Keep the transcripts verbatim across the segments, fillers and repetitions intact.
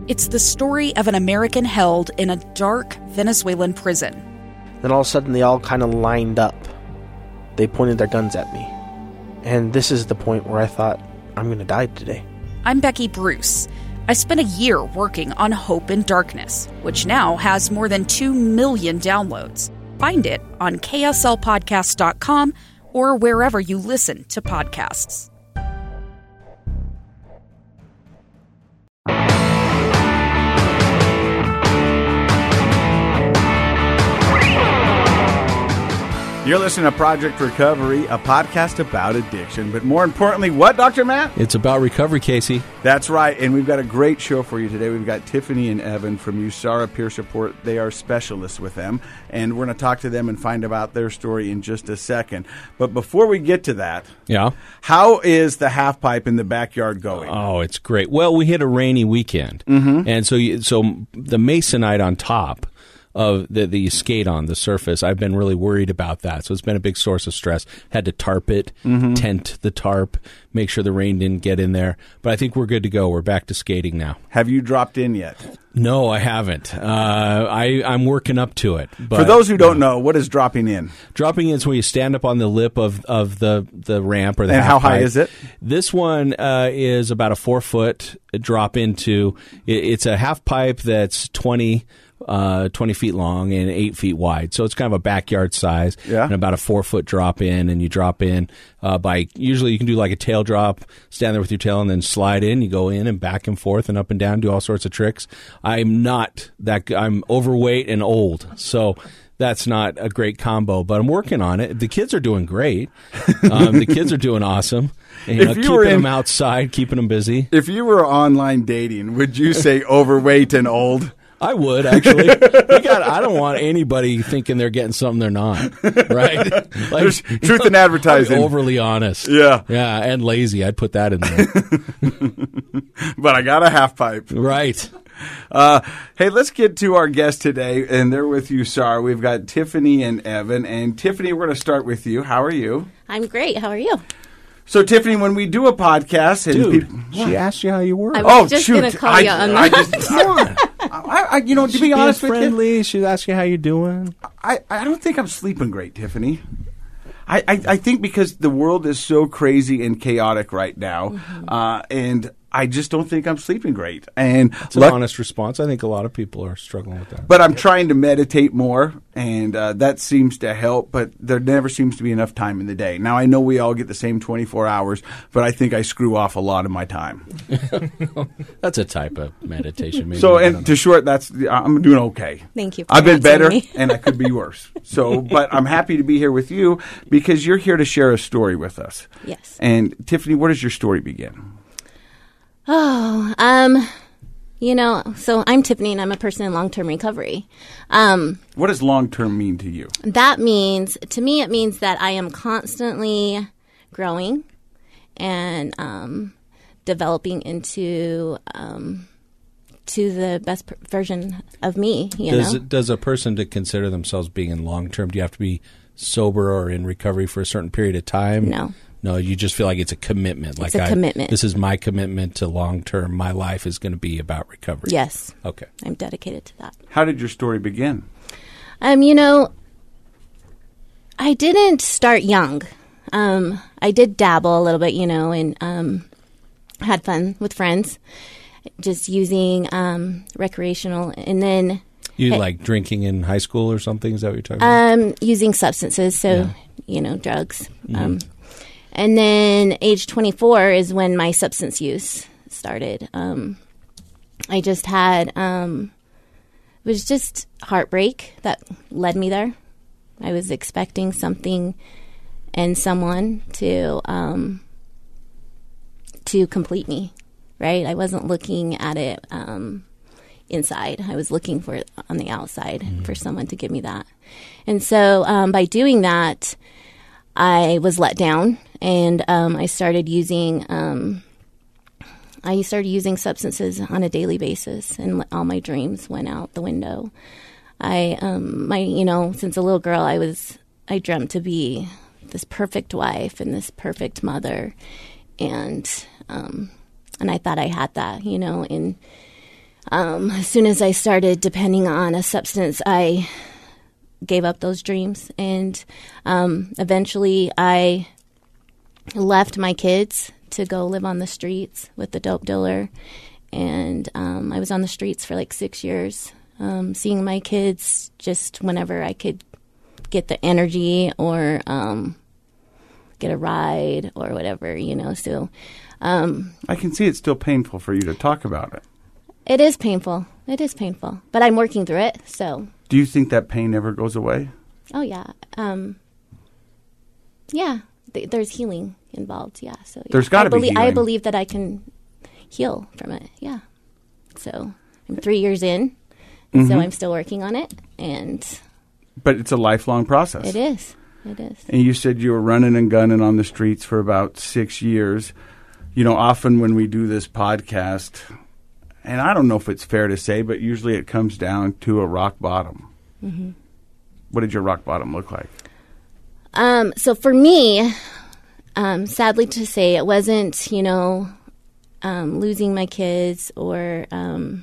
It's the story of an American held in a dark Venezuelan prison. Then all of a sudden they all kind of lined up. They pointed their guns at me. And this is the point where I thought, I'm going to die today. I'm Becky Bruce. I spent a year working on Hope in Darkness, which now has more than two million downloads. Find it on K S L podcast dot com or wherever you listen to podcasts. You're listening to Project Recovery, a podcast about addiction. But more importantly, what, Doctor Matt? It's about recovery, Casey. That's right. And we've got a great show for you today. We've got Tiffany and Evan from USARA Peer Support. They are specialists with them. And we're going to talk to them and find about their story in just a second. But before we get to that, yeah, how is the half pipe in the backyard going? Oh, it's great. Well, we hit a rainy weekend. Mm-hmm. And so, you, so the masonite on top of the, the skate on the surface, I've been really worried about that. So it's been a big source of stress. Had to tarp it, mm-hmm. tent the tarp, make sure the rain didn't get in there. But I think we're good to go. We're back to skating now. Have you dropped in yet? No, I haven't. Uh, I, I'm working up to it. But, For those who don't know, what is dropping in? Dropping in is where you stand up on the lip of, of the, the ramp or the And half how high pipe. is it? This one uh, is about a four foot drop into. It, it's a half pipe that's twenty. Uh, twenty feet long and eight feet wide. So it's kind of a backyard size yeah. and about a four foot drop in. And you drop in uh, by, usually you can do like a tail drop, stand there with your tail and then slide in. You go in and back and forth and up and down, do all sorts of tricks. I'm not that, g- I'm overweight and old. So that's not a great combo, but I'm working on it. The kids are doing great. Um, the kids are doing awesome. And, you know, you keeping were in, them outside, keeping them busy. If you were online dating, would you say overweight and old? I would, actually. We got, I don't want anybody thinking they're getting something they're not, right? Like, There's truth in advertising. I'm overly honest. Yeah. Yeah, and lazy. I'd put that in there. But I got a half pipe. Right. Uh, hey, let's get to our guest today, and they're with you, Sar. We've got Tiffany and Evan. And Tiffany, we're going to start with you. How are you? I'm great. How are you? So, Tiffany, when we do a podcast, and Dude, people, she asked you how you were. I was oh, just shoot. going to call I, you on I that. just, Come on. I, I, you know, to She's be honest with you, friendly. She asked you how you doing. I, I don't think I'm sleeping great, Tiffany. I, I, I think because the world is so crazy and chaotic right now, Mm-hmm. uh, and I just don't think I'm sleeping great. And It's an luck- honest response. I think a lot of people are struggling with that. But I'm trying to meditate more, and uh, that seems to help, but there never seems to be enough time in the day. Now, I know we all get the same twenty-four hours, but I think I screw off a lot of my time. That's a type of meditation. Maybe. So, I don't and know. to short, that's I'm doing okay. Thank you for I've been answering better, me. and I could be worse. So, but I'm happy to be here with you because you're here to share a story with us. Yes. And, Tiffany, where does your story begin? Oh, um, you know, so I'm Tiffany and I'm a person in long-term recovery. Um, What does long-term mean to you? that means, to me, it means that I am constantly growing and um, developing into um, to the best per- version of me, you does, know? it, does a person to consider themselves being in long term, do you have to be sober or in recovery for a certain period of time? No. No, you just feel like it's a commitment. Like It's a I, commitment. This is my commitment to long term. My life is going to be about recovery. Yes. Okay. I'm dedicated to that. How did your story begin? Um, you know, I didn't start young. Um, I did dabble a little bit, you know, and um, had fun with friends, just using um, recreational, and then You Hey. like drinking in high school or something? Is that what you're talking about? um, using substances, so Yeah. you know, drugs. Um, and then age twenty-four is when my substance use started. Um, I just had um, it was just heartbreak that led me there. I was expecting something and someone to um, to complete me, right? I wasn't looking at it um, inside. I was looking for it on the outside for someone to give me that. And so um, by doing that, I was let down, and um, I started using um, I started using substances on a daily basis, and all my dreams went out the window. I um, my you know since a little girl, I was I dreamt to be this perfect wife and this perfect mother, and um, and I thought I had that, you know, and um, as soon as I started depending on a substance, I gave up those dreams. And um, eventually I left my kids to go live on the streets with the dope dealer. And um, I was on the streets for like six years, um, seeing my kids just whenever I could get the energy or um, get a ride or whatever, you know. So um, I can see it's still painful for you to talk about it. It is painful. It is painful. But I'm working through it, so. Do you think that pain ever goes away? Oh, yeah. Um, yeah. Th- there's healing involved, yeah. So yeah. There's got to be belie- healing. I believe that I can heal from it, yeah. So I'm three years in, and Mm-hmm. so I'm still working on it, and But it's a lifelong process. it is. It is. And you said you were running and gunning on the streets for about six years. You know, often when we do this podcast, and I don't know if it's fair to say, but usually it comes down to a rock bottom. Mm-hmm. What did your rock bottom look like? Um, so for me, um, sadly to say, it wasn't, you know, um, losing my kids or um,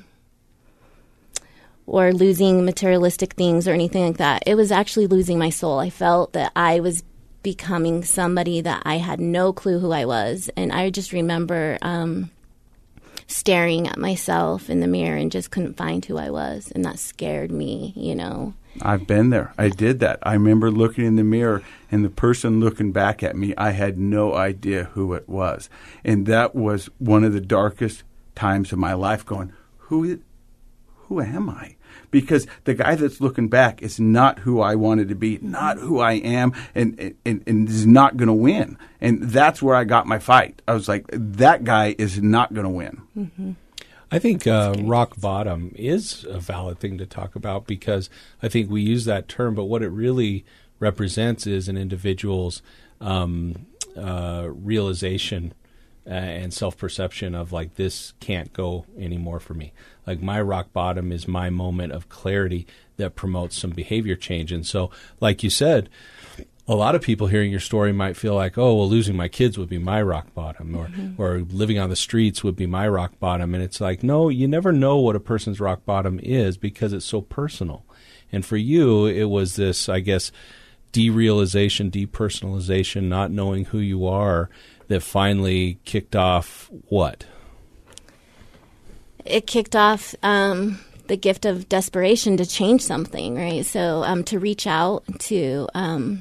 or losing materialistic things or anything like that. It was actually losing my soul. I felt that I was becoming somebody that I had no clue who I was. And I just remember um, staring at myself in the mirror and just couldn't find who I was. And that scared me, you know. I've been there. I did that. I remember looking in the mirror and the person looking back at me, I had no idea who it was. And that was one of the darkest times of my life, going, who is, who am I? Because the guy that's looking back is not who I wanted to be, not who I am, and, and, and is not going to win. And that's where I got my fight. I was like, that guy is not going to win. Mm-hmm. I think uh, rock bottom is a valid thing to talk about because I think we use that term, but what it really represents is an individual's um, uh, realization uh, and self-perception of like, this can't go anymore for me. Like my rock bottom is my moment of clarity that promotes some behavior change. And so, like you said, a lot of people hearing your story might feel like, oh, well, losing my kids would be my rock bottom, or mm-hmm. or living on the streets would be my rock bottom. And it's like, no, you never know what a person's rock bottom is because it's so personal. And for you, it was this, I guess, derealization, depersonalization, not knowing who you are that finally kicked off what? It kicked off um, the gift of desperation to change something, right? So um, to reach out to um,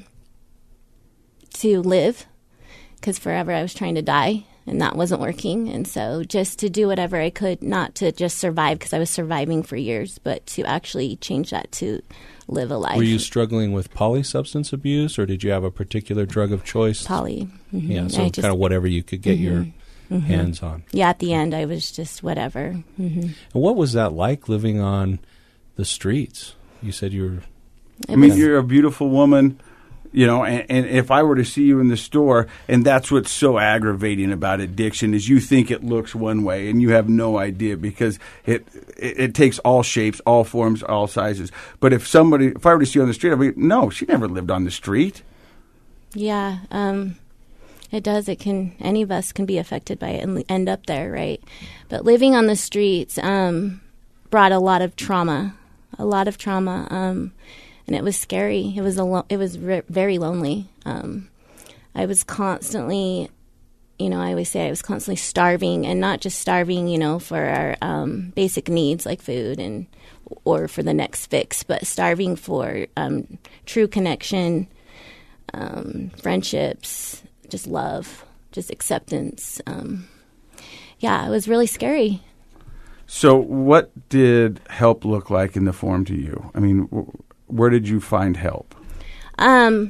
to live, because forever I was trying to die, and that wasn't working. And so just to do whatever I could, not to just survive, because I was surviving for years, but to actually change that to live a life. Were you struggling with polysubstance abuse, or did you have a particular drug of choice? Poly. Mm-hmm. Yeah, so I kind just, of whatever you could get mm-hmm. your mm-hmm. hands on. Yeah, at the end, I was just whatever. Mm-hmm. And what was that like living on the streets? You said you were... I mean, you're a beautiful woman, you know, and, and if I were to see you in the store, and that's what's so aggravating about addiction is you think it looks one way and you have no idea because it it, it takes all shapes, all forms, all sizes. But if somebody, if I were to see you on the street, I'd be, no, she never lived on the street. Yeah, um, it does. It can, any of us can be affected by it and end up there, right? But living on the streets um, brought a lot of trauma, a lot of trauma. Um And it was scary. It was a lo- it was re- very lonely. Um, I was constantly, you know, I always say I was constantly starving, and not just starving, you know, for our um, basic needs like food and or for the next fix, but starving for um, true connection, um, friendships, just love, just acceptance. Um, yeah, it was really scary. So, what did help look like in the form to you? I mean. W- Where did you find help? Um,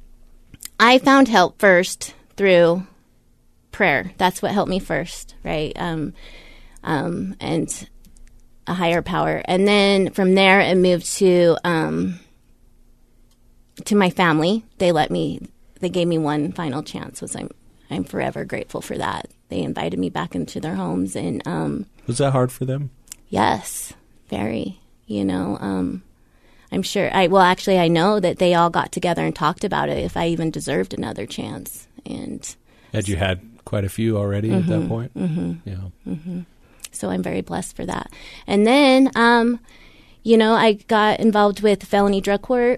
I found help first through prayer. That's what helped me first, right? Um, um, and a higher power. And then from there, it moved to um, to my family. They let me. They gave me one final chance. Was I'm I'm forever grateful for that. They invited me back into their homes, and um, was that hard for them? Yes, very. You know. Um, I'm sure, I well, actually, I know that they all got together and talked about it, if I even deserved another chance. And had you had quite a few already mm-hmm, at that point? Mm-hmm, yeah. Mm-hmm. So I'm very blessed for that. And then, um, you know, I got involved with felony drug court,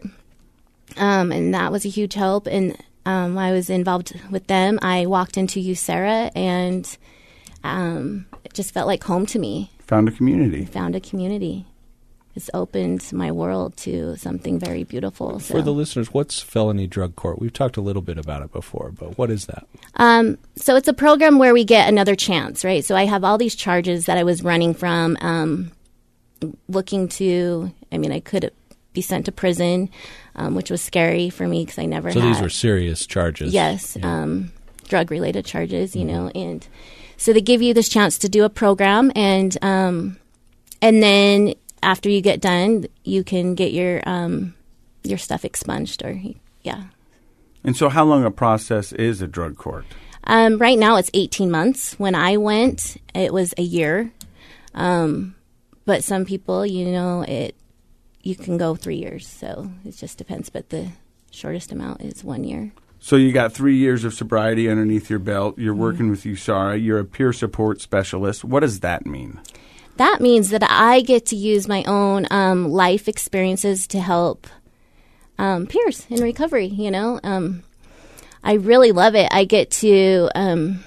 um, and that was a huge help. And um, I was involved with them. I walked into U S A R A, and um, it just felt like home to me. Found a community. Found a community. It's opened my world to something very beautiful. So. For the listeners, what's felony drug court? We've talked a little bit about it before, but what is that? Um, so it's a program where we get another chance, right? So I have all these charges that I was running from, um, looking to, I mean, I could be sent to prison, um, which was scary for me because I never so had. So these were serious charges. Yes, yeah. um, drug-related charges, you mm-hmm. know. And so they give you this chance to do a program, and um, and then after you get done, you can get your um, your stuff expunged, or yeah. And so, how long a process is a drug court? Um, right now, it's eighteen months. When I went, it was a year. Um, but some people, you know, it you can go three years. So it just depends. But the shortest amount is one year. So you got three years of sobriety underneath your belt. You're working mm-hmm. with U S A R A. You're a peer support specialist. What does that mean? That means that I get to use my own um, life experiences to help um, peers in recovery, you know. Um, I really love it. I get to, um,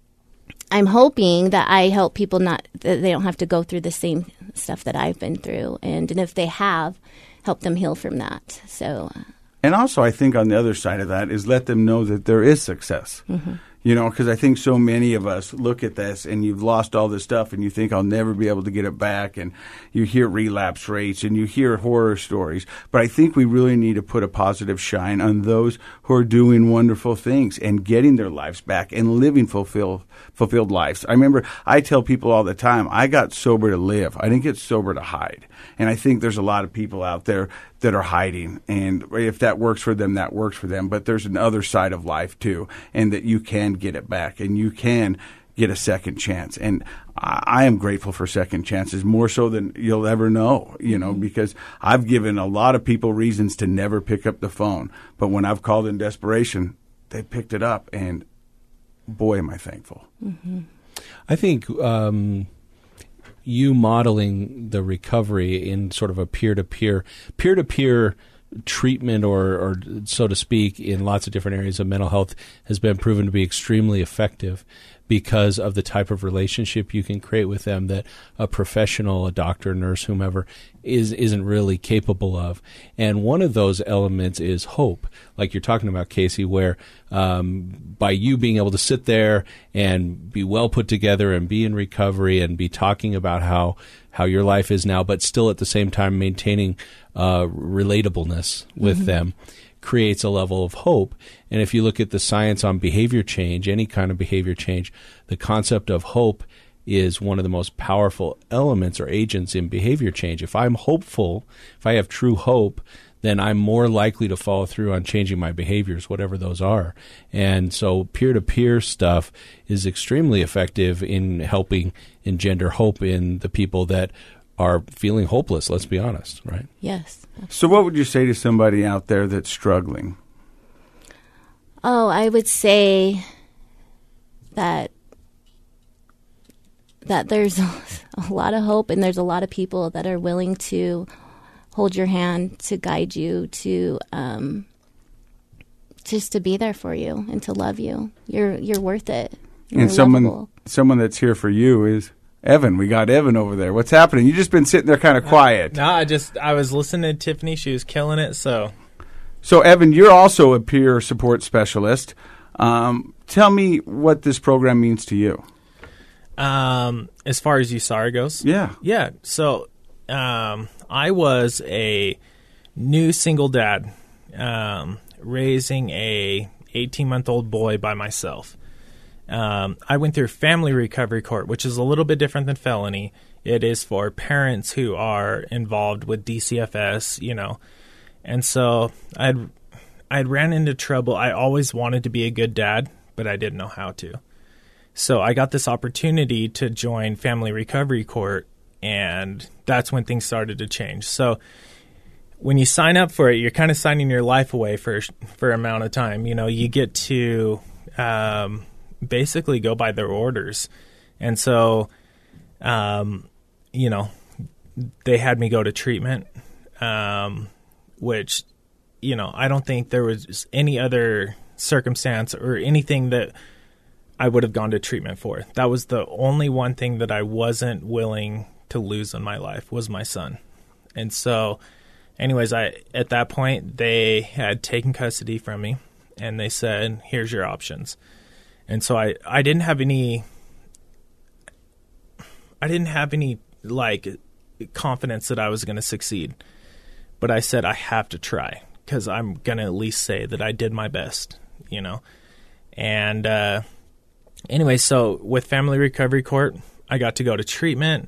I'm hoping that I help people not, that they don't have to go through the same stuff that I've been through. And, and if they have, help them heal from that. So. And also, I think on the other side of that is let them know that there is success. Mm-hmm. You know, because I think so many of us look at this and you've lost all this stuff and you think I'll never be able to get it back, and you hear relapse rates and you hear horror stories. But I think we really need to put a positive shine on those who are doing wonderful things and getting their lives back and living fulfilled, fulfilled lives. I remember I tell people all the time, I got sober to live. I didn't get sober to hide. And I think there's a lot of people out there that are hiding, and if that works for them, that works for them. But there's another side of life too, and that you can get it back and you can get a second chance. And I, I am grateful for second chances, more so than you'll ever know, you know, because I've given a lot of people reasons to never pick up the phone. But when I've called in desperation, they picked it up, and boy, am I thankful. Mm-hmm. I think um, you modeling the recovery in sort of a peer-to-peer, peer-to-peer treatment, or, or so to speak, in lots of different areas of mental health has been proven to be extremely effective because of the type of relationship you can create with them that a professional, a doctor, nurse, whomever, is, isn't really capable of. And one of those elements is hope, like you're talking about, Casey, where um, by you being able to sit there and be well put together and be in recovery and be talking about how, how your life is now, but still at the same time maintaining uh, relatableness with mm-hmm. them, creates a level of hope. And if you look at the science on behavior change, any kind of behavior change, the concept of hope is one of the most powerful elements or agents in behavior change. If I'm hopeful, if I have true hope, then I'm more likely to follow through on changing my behaviors, whatever those are. And so peer-to-peer stuff is extremely effective in helping engender hope in the people that are feeling hopeless, let's be honest, right? Yes. So what would you say to somebody out there that's struggling? Oh, I would say that that there's a, a lot of hope, and there's a lot of people that are willing to hold your hand, to guide you, to um, just to be there for you and to love you. You're you're worth it. You're and someone lovable. someone that's here for you is Evan. We got Evan over there. What's happening? You've just been sitting there kind of quiet. No, I just I was listening to Tiffany. She was killing it. So, so Evan, you're also a peer support specialist. Um, tell me what this program means to you. Um, as far as U S A R A goes, yeah, yeah. So, um, I was a new single dad, um, raising a eighteen month old boy by myself. Um, I went through family recovery court, which is a little bit different than felony. It is for parents who are involved with D C F S, you know. And so I'd, I'd ran into trouble. I always wanted to be a good dad, but I didn't know how to. So I got this opportunity to join family recovery court, and that's when things started to change. So when you sign up for it, you're kind of signing your life away for, for an amount of time. You know, you get to... Um, basically go by their orders. And so um, you know, they had me go to treatment, um, which, you know, I don't think there was any other circumstance or anything that I would have gone to treatment for. That was the only one thing that I wasn't willing to lose in my life was my son. And so, anyways, I at that point, they had taken custody from me, and they said, here's your options. And so I, I didn't have any, I didn't have any, like, confidence that I was going to succeed. But I said, I have to try, because I'm going to at least say that I did my best, you know. And uh, anyway, so with Family Recovery Court, I got to go to treatment.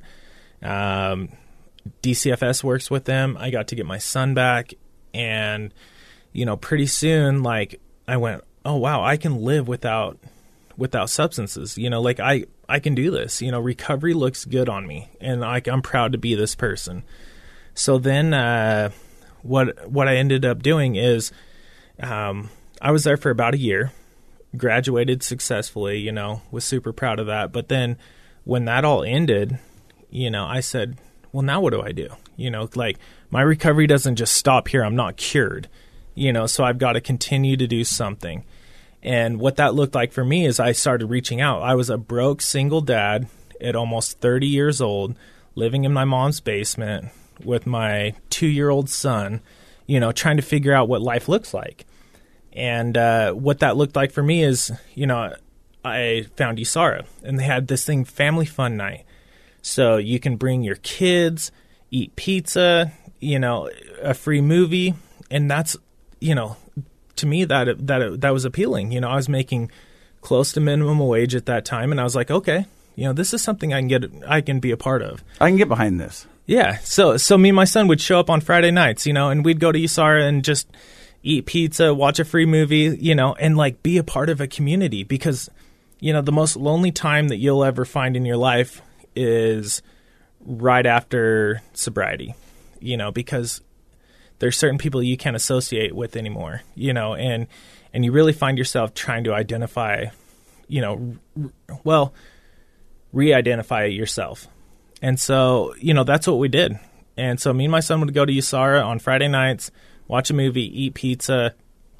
Um, D C F S works with them. I got to get my son back. And, you know, pretty soon, like, I went, oh, wow, I can live without without substances. You know, like, I, I can do this. You know, recovery looks good on me, and I, I'm proud to be this person. So then uh, what what I ended up doing is um, I was there for about a year, graduated successfully, you know, was super proud of that. But then when that all ended, you know, I said, well, now what do I do? You know, like, my recovery doesn't just stop here. I'm not cured, you know, so I've got to continue to do something. And what that looked like for me is I started reaching out. I was a broke single dad at almost thirty years old, living in my mom's basement with my two-year-old son, you know, trying to figure out what life looks like. And uh, what that looked like for me is, you know, I found USARA, and they had this thing, Family Fun Night. So you can bring your kids, eat pizza, you know, a free movie, and that's, you know, to me that that that was appealing. You know, I was making close to minimum wage at that time, and I was like, okay, you know, this is something I can get, I can be a part of. I can get behind this. Yeah. So so me and my son would show up on Friday nights, you know, and we'd go to USARA and just eat pizza, watch a free movie, you know, and like be a part of a community, because, you know, the most lonely time that you'll ever find in your life is right after sobriety, you know, because there's certain people you can't associate with anymore, you know, and and you really find yourself trying to identify, you know, r- well, re-identify yourself. And so, you know, that's what we did. And so me and my son would go to USARA on Friday nights, watch a movie, eat pizza,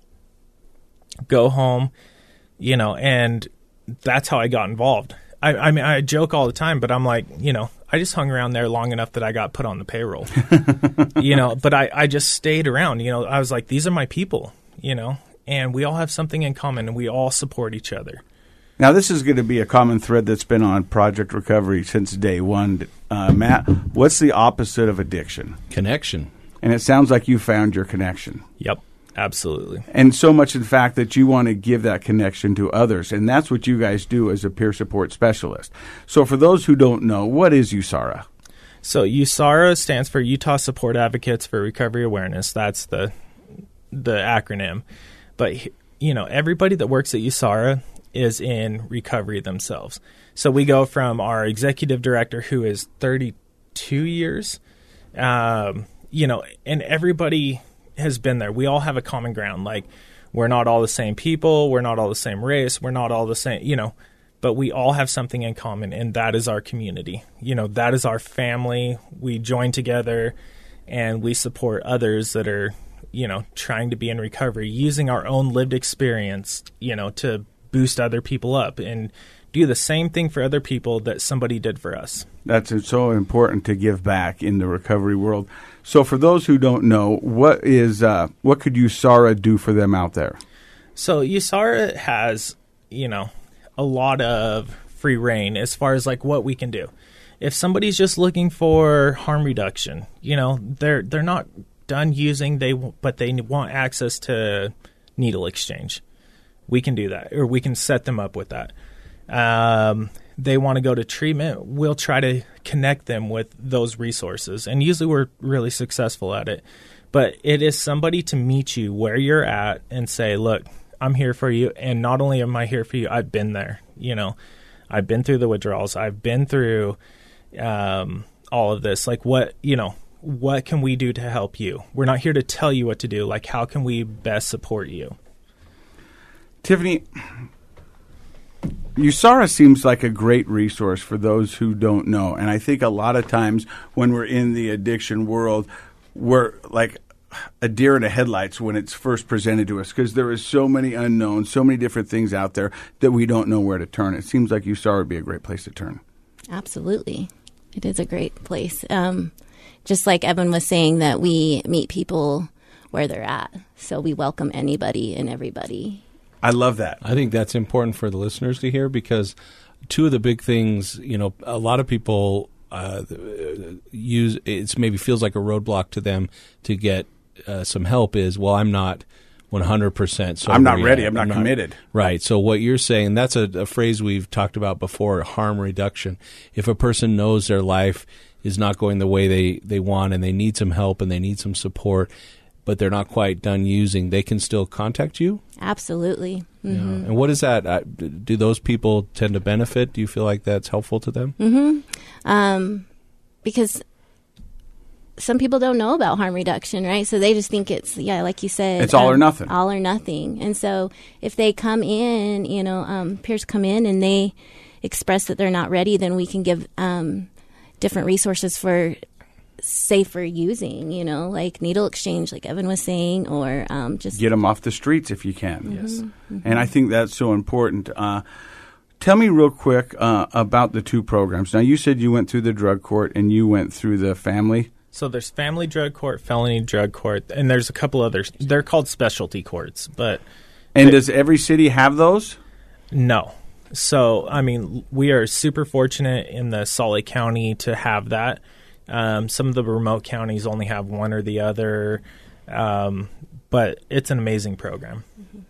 go home, you know, and that's how I got involved. I, I mean, I joke all the time, but I'm like, you know, I just hung around there long enough that I got put on the payroll, you know, but I, I just stayed around, you know, I was like, these are my people, you know, and we all have something in common, and we all support each other. Now, this is going to be a common thread that's been on Project Recovery since day one. Uh, Matt, what's the opposite of addiction? Connection. And it sounds like you found your connection. Yep. Absolutely. And so much, in fact, that you want to give that connection to others. And that's what you guys do as a peer support specialist. So for those who don't know, what is USARA? So USARA stands for Utah Support Advocates for Recovery Awareness. That's the the acronym. But, you know, everybody that works at USARA is in recovery themselves. So we go from our executive director, who is thirty-two years, um, you know, and everybody has been there. We all have a common ground. Like, we're not all the same people. We're not all the same race. We're not all the same, you know, but we all have something in common, and that is our community. You know, that is our family. We join together, and we support others that are, you know, trying to be in recovery, using our own lived experience, you know, to boost other people up and do the same thing for other people that somebody did for us. That's so important to give back in the recovery world. So for those who don't know, what is uh, what could USARA do for them out there? So USARA has, you know, a lot of free reign as far as like what we can do. If somebody's just looking for harm reduction, you know, they're they're not done using, they but they want access to needle exchange. We can do that, or we can set them up with that. Um, they want to go to treatment, we'll try to connect them with those resources. And usually we're really successful at it. But it is somebody to meet you where you're at and say, look, I'm here for you. And not only am I here for you, I've been there. You know, I've been through the withdrawals. I've been through um, all of this. Like, what, you know, what can we do to help you? We're not here to tell you what to do. Like, how can we best support you? Tiffany, USARA seems like a great resource for those who don't know. And I think a lot of times when we're in the addiction world, we're like a deer in the headlights when it's first presented to us, because there is so many unknowns, so many different things out there that we don't know where to turn. It seems like USARA would be a great place to turn. Absolutely. It is a great place. Um, just like Evan was saying, that we meet people where they're at. So we welcome anybody and everybody. I love that. I think that's important for the listeners to hear, because two of the big things, you know, a lot of people uh, use, it's maybe feels like a roadblock to them to get uh, some help is, well, I'm not one hundred percent sober I'm not yet. ready. I'm not I'm committed. Right. So what you're saying, that's a, a phrase we've talked about before, harm reduction. If a person knows their life is not going the way they, they want and they need some help and they need some support, but they're not quite done using, they can still contact you? Absolutely. Mm-hmm. Yeah. And what is that? Uh, do those people tend to benefit? Do you feel like that's helpful to them? Mm-hmm. Um, because some people don't know about harm reduction, right? So they just think it's, yeah, like you said. It's all um, or nothing. All or nothing. And so if they come in, you know, um, peers come in and they express that they're not ready, then we can give um, different resources for safer using, you know, like needle exchange, like Evan was saying, or um, just get them off the streets if you can. Mm-hmm, Yes, mm-hmm. And I think that's so important. Uh, tell me real quick uh, about the two programs. Now, you said you went through the drug court and you went through the family. So there's family drug court, felony drug court, and there's a couple others. They're called specialty courts, but and does every city have those? No. So I mean, we are super fortunate in the Salt Lake County to have that. Um, some of the remote counties only have one or the other, um, but it's an amazing program.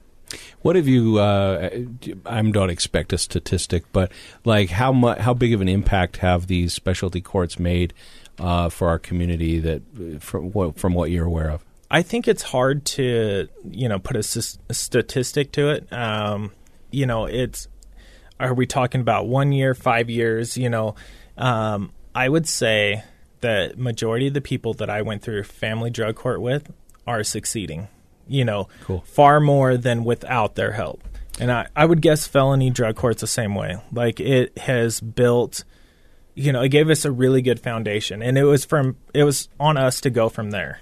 What have you? Uh, I don't expect a statistic, but like how much, how big of an impact have these specialty courts made uh, for our community? That from what, from what you're aware of, I think it's hard to you know put a, s- a statistic to it. Um, you know, it's are we talking about one year, five years? You know, um, I would say the majority of the people that I went through family drug court with are succeeding, you know, cool. far more than without their help. And I, I would guess felony drug court's the same way. Like it has built, you know, it gave us a really good foundation, and it was from, it was on us to go from there.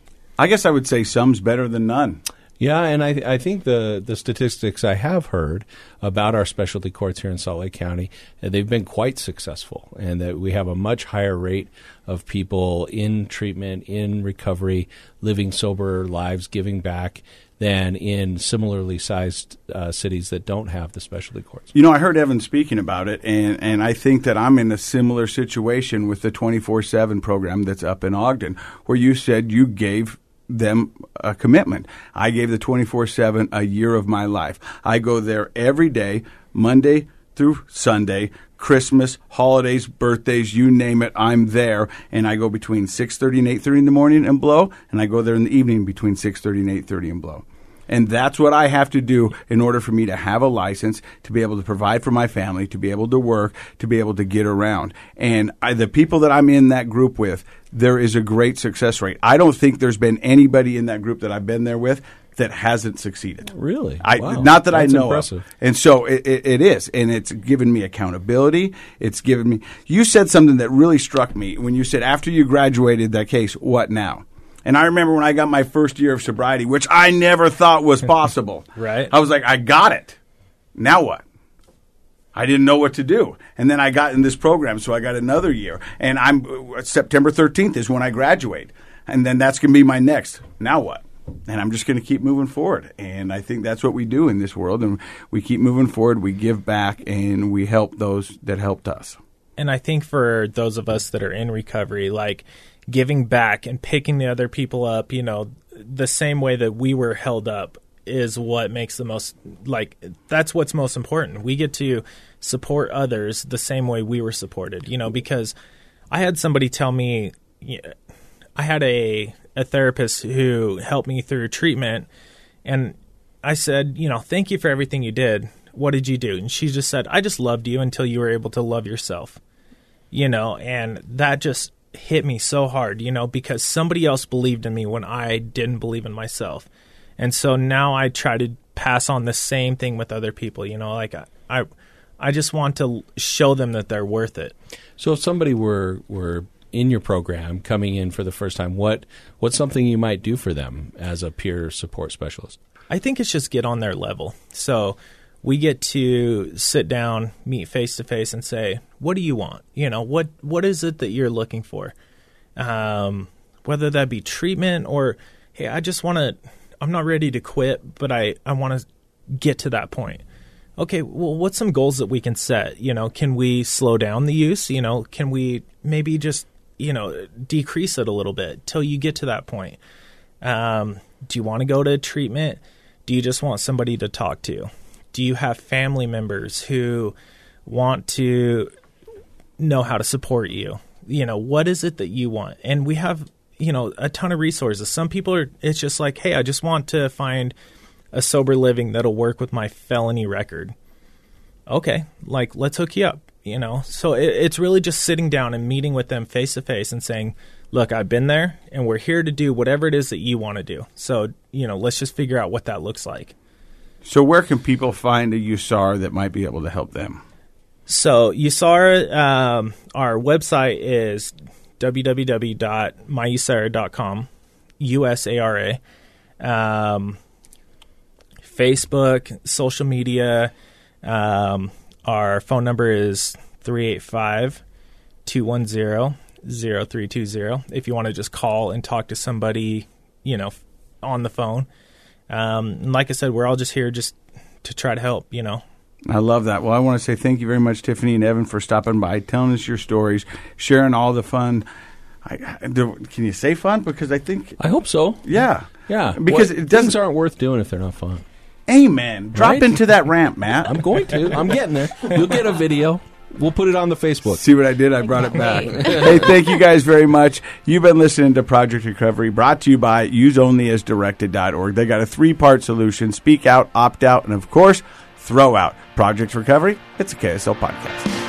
I guess I would say some's better than none. Yeah, and I I think the, the statistics I have heard about our specialty courts here in Salt Lake County, uh, they've been quite successful, and that we have a much higher rate of people in treatment, in recovery, living sober lives, giving back, than in similarly sized uh, cities that don't have the specialty courts. You know, I heard Evan speaking about it, and, and I think that I'm in a similar situation with the twenty-four seven program that's up in Ogden, where you said you gave them a commitment. I gave the twenty-four seven a year of my life. I go there every day, Monday through Sunday, Christmas, holidays, birthdays, you name it, I'm there. And I go between six thirty and eight thirty in the morning and blow, and I go there in the evening between six thirty and eight thirty and blow. And that's what I have to do in order for me to have a license, to be able to provide for my family, to be able to work, to be able to get around. And I, the people that I'm in that group with, there is a great success rate. I don't think there's been anybody in that group that I've been there with that hasn't succeeded. Really? I, Wow. Not that That's I know impressive. of. And so it, it, it is. And it's given me accountability. It's given me – you said something that really struck me when you said after you graduated that case, what now? And I remember when I got my first year of sobriety, which I never thought was possible. Right. I was like, I got it. Now what? I didn't know what to do. And then I got in this program, so I got another year. And I'm September thirteenth is when I graduate. And then that's going to be my next. Now what? And I'm just going to keep moving forward. And I think that's what we do in this world. And we keep moving forward, we give back, and we help those that helped us. And I think for those of us that are in recovery, like giving back and picking the other people up, you know, the same way that we were held up is what makes the most, like, that's what's most important. We get to support others the same way we were supported, you know, because I had somebody tell me, I had a, a therapist who helped me through treatment, and I said, you know, thank you for everything you did. What did you do? And she just said, I just loved you until you were able to love yourself, you know, and that just hit me so hard, you know, because somebody else believed in me when I didn't believe in myself. And so now I try to pass on the same thing with other people, you know, like I, I, I just want to show them that they're worth it. So if somebody were were in your program coming in for the first time, what what's something you might do for them as a peer support specialist? I think it's just get on their level. So we get to sit down, meet face to face, and say, "What do you want? You know, what what is it that you're looking for? Um, whether that be treatment or, hey, I just want to. I'm not ready to quit, but I I want to get to that point. Okay, well, what's some goals that we can set? You know, can we slow down the use? You know, can we maybe just, you know, decrease it a little bit till you get to that point? Um, do you want to go to treatment? Do you just want somebody to talk to? Do you have family members who want to know how to support you? You know, what is it that you want? And we have, you know, a ton of resources. Some people are, it's just like, hey, I just want to find a sober living that'll work with my felony record. Okay, like, let's hook you up, you know? So it, it's really just sitting down and meeting with them face to face and saying, look, I've been there and we're here to do whatever it is that you want to do. So, you know, let's just figure out what that looks like. So where can people find a U S A R that might be able to help them? So U S A R, um, our website is w w w dot my u s a r dot com, U S A R A. Um, Facebook, social media. Um, our phone number is three eight five, two one zero, zero three two zero if you want to just call and talk to somebody, you know, on the phone. Um, and like I said, we're all just here just to try to help, you know. I love that. Well, I want to say thank you very much, Tiffany and Evan, for stopping by, telling us your stories, sharing all the fun. I, can you say fun? Because I think... I hope so. Yeah. Yeah. Because what, it doesn't... things aren't worth doing if they're not fun. Amen. Drop Right? into that ramp, Matt. I'm going to. I'm getting there. You'll get a video. We'll put it on the Facebook. See what I did? I brought it back. Hey, thank you guys very much. You've been listening to Project Recovery, brought to you by use only as directed dot org. They got a three-part solution: speak out, opt out, and, of course, throw out. Project Recovery, it's a K S L podcast.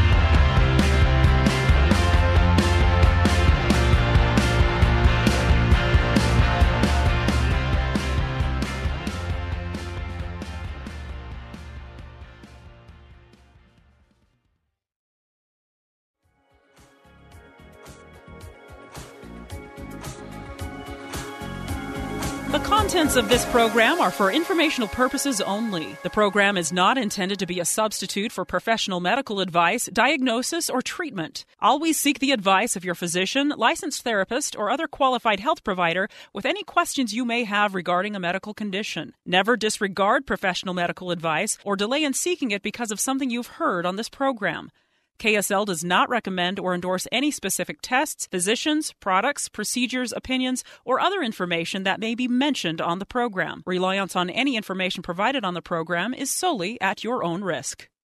The contents of this program are for informational purposes only. The program is not intended to be a substitute for professional medical advice, diagnosis, or treatment. Always seek the advice of your physician, licensed therapist, or other qualified health provider with any questions you may have regarding a medical condition. Never disregard professional medical advice or delay in seeking it because of something you've heard on this program. K S L does not recommend or endorse any specific tests, physicians, products, procedures, opinions, or other information that may be mentioned on the program. Reliance on any information provided on the program is solely at your own risk.